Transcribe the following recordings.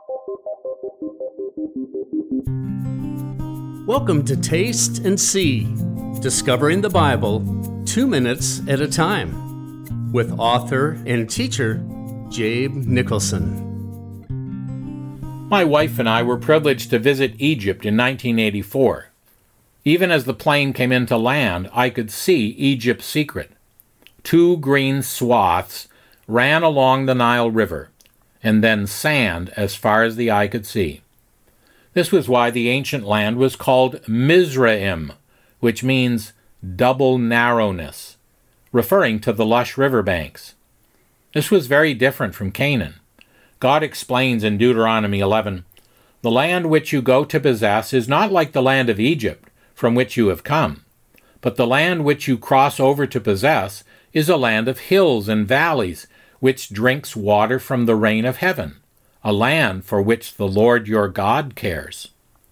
Welcome to Taste and See, Discovering the Bible 2 minutes at a time, with author and teacher Jabe Nicholson. My wife and I were privileged to visit Egypt in 1984. Even as the plane came into land, I could see Egypt's secret. 2 green swaths ran along the Nile River, and then sand as far as the eye could see. This was why the ancient land was called Mizraim, which means double narrowness, referring to the lush riverbanks. This was very different from Canaan. God explains in Deuteronomy 11, "The land which you go to possess is not like the land of Egypt, from which you have come, but the land which you cross over to possess is a land of hills and valleys, which drinks water from the rain of heaven, a land for which the Lord your God cares."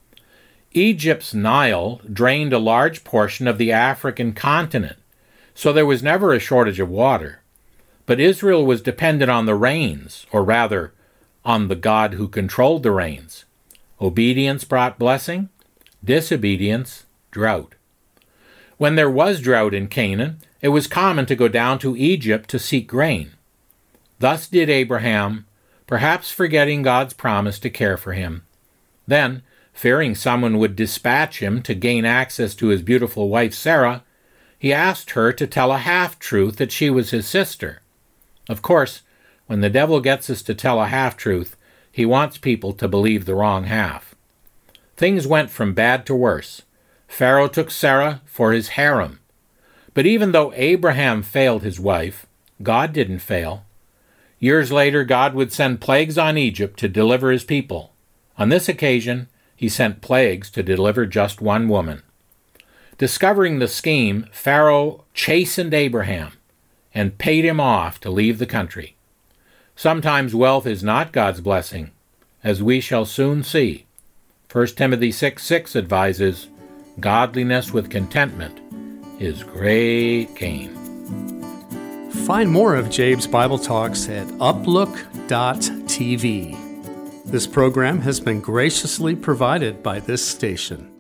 Egypt's Nile drained a large portion of the African continent, so there was never a shortage of water. But Israel was dependent on the rains, or rather, on the God who controlled the rains. Obedience brought blessing, disobedience, drought. When there was drought in Canaan, it was common to go down to Egypt to seek grain. Thus did Abraham, perhaps forgetting God's promise to care for him. Then, fearing someone would dispatch him to gain access to his beautiful wife Sarah, he asked her to tell a half-truth that she was his sister. Of course, when the devil gets us to tell a half-truth, he wants people to believe the wrong half. Things went from bad to worse. Pharaoh took Sarah for his harem. But even though Abraham failed his wife, God didn't fail. Years later, God would send plagues on Egypt to deliver his people. On this occasion, he sent plagues to deliver just one woman. Discovering the scheme, Pharaoh chastened Abraham and paid him off to leave the country. Sometimes wealth is not God's blessing, as we shall soon see. 1 Timothy 6:6 advises, "Godliness with contentment is great gain." Find more of Jabe's Bible Talks at uplook.tv. This program has been graciously provided by this station.